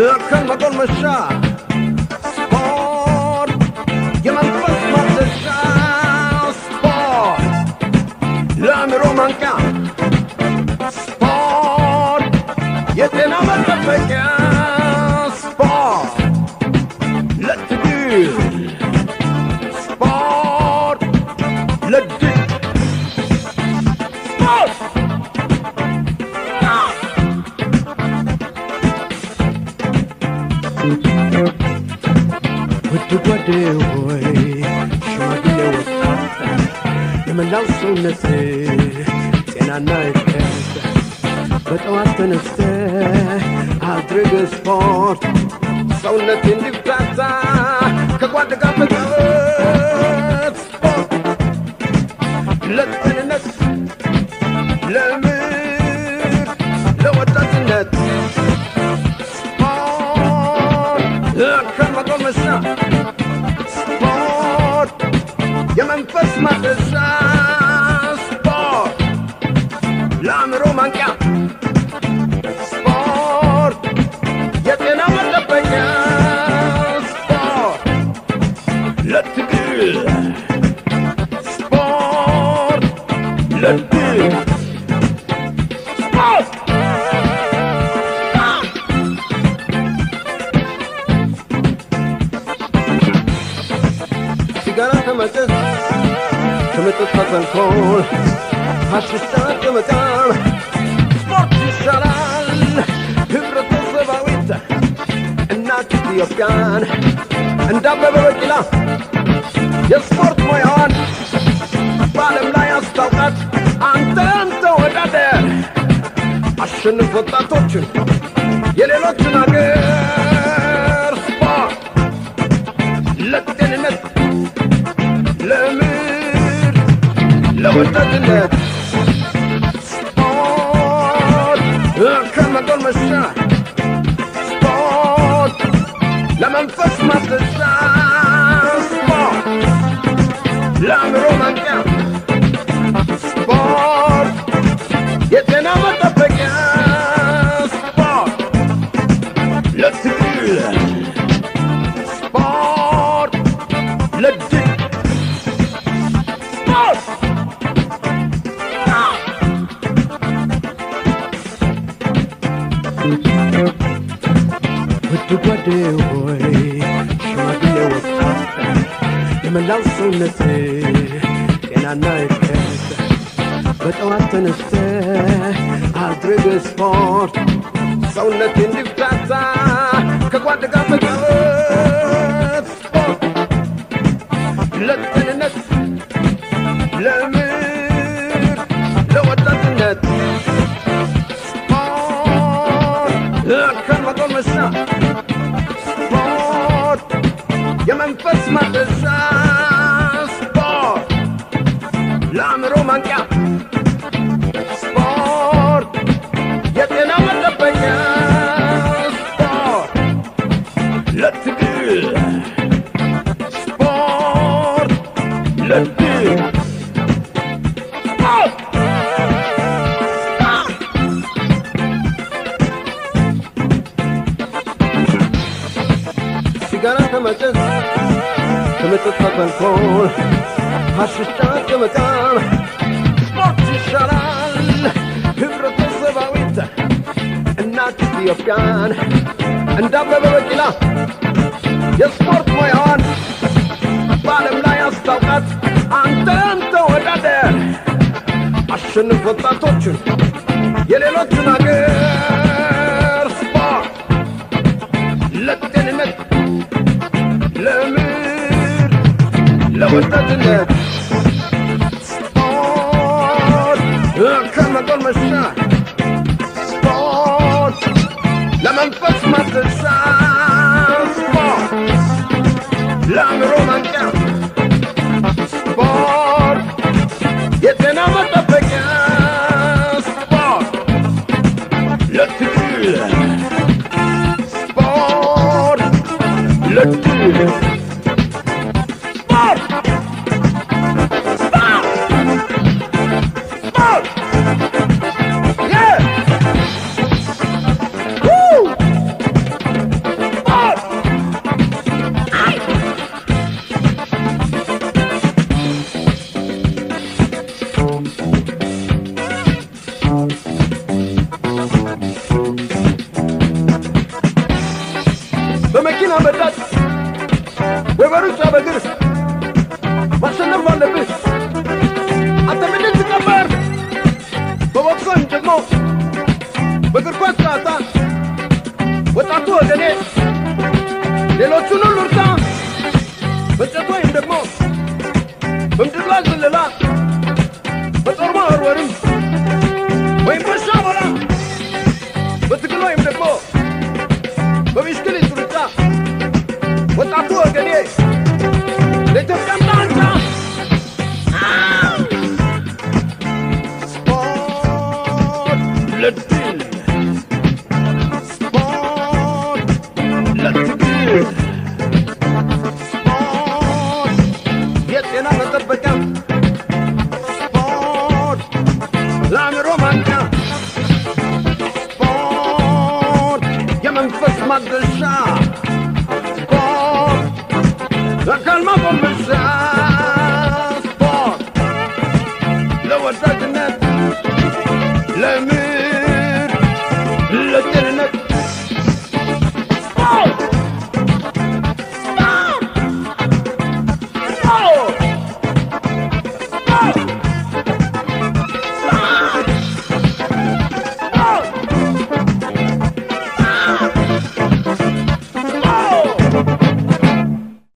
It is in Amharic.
كان مقول مشاع سبورت የመንፈስ ማደሻ ስፖርት ለአእምሮ ማንቂያ ስፖርት የጤና መጠበቂያ ስፖርት ለትግል ስፖርት ለድል ስፖርት ውድ ጓዴ ሆይ ሽማግሌ ወጣት የመላው ሰውነት ጤናና እድገት በጠዋት ተነስተህ አድርግ ስፖርት ሰውነት እንዲፍታታ ከጓድ ጋር ተጫወት ስፖርት ለጤንነት ለምር ለወጣትነት ስፖርት የመንፈስ ማደሻ ስፖርት ለአእምሮ ማንቂያ ስፖርት የጤና መጠበቂያ ስፖርት ለትግል ስፖርት ለድል ስፖርት ሲጋራ ከመጠጥ ከመጠጥ ተንኮል ሀሽሻት ከመቃም ስፖርት ይሻላል ህብረተሰባዊት እናት ኢትዮጵያን እንደ አበበ ቢቂላ የስፖርት ሙያዋን በዓለም ላይ አስታውቃት አንተም ተወዳደር አሸንፍ ወጣቶችን የሌሎችን አገር ስፖርት ለጤንነት ለምር ለወጣትነት ስፖርት ከመቆል መሻ ስፖርት ለመንፈስ ማደሻ ስፖርት ለአእምሮ ማንቂያ ስፖርት የጤና መጠበቂያ ስፖርት ለትግል ስፖርት ለድል ውድ ጓዴ ሆይ ሽማግሌ ወጣት የመላው ሰውነት ጤናና እድገት በጠዋት ተነስተህ አድርግ ስፖርት ሰውነት እንዲፍታታ ከጓድ ጋር ተጫወት ስፖርት ለጤንነት ለምር ለወጣትነት ከመቆል መሻ ስፖርት የመንፈስ ማደሻ ስፖርት ለአእምሮ ማንቂያ ስፖርት የጤና መጠበቂያ ስፖርት ለትግል ስፖርት ለድል ሲጋራ ከመጠጥ ከመጠጥ ተንኮል ሀሽሻት ከመቃም ስፖርት ይሻላል ህብረተሰባዊት እናት ኢትዮጵያን እንደ አበበ ቢቂላ የስፖርት ሙያዋን በዓለም ላይ አስታውቃት አንተም ተወዳደር አሸንፍ ወጣቶችን የሌሎችን አገር ስፖርት ለጤንነት ለምር ለወጣትነት ስፖርት ከመቆል መሻ ስፖርት ለመንፈስ ማደሻ ስፖርት ለአእምሮ ማንቂያ ስፖርት የጤና መጠበቂያ ስፖርት ለትግል ስፖርት ለድል ስፖርት ስፖርት ስፖርት በእግር ኳስ ጨዋታ ወጣቱ ወገኔ ሌሎቹን ሁሉ እርሳ በእንጨት ወይም ደግሞ በምድር ላይ ዘለላ በጦር መወርወርም ወይም በሻሞላ በትግል ወይም ደግሞ በቢስክሌት ሩጫ ወጣቱ ወገኔ ለኢትዮጵያ ጣንታ ስፖርት ለድል ስፖርት ለትግል ስፖርት የጤና መጠበቂያ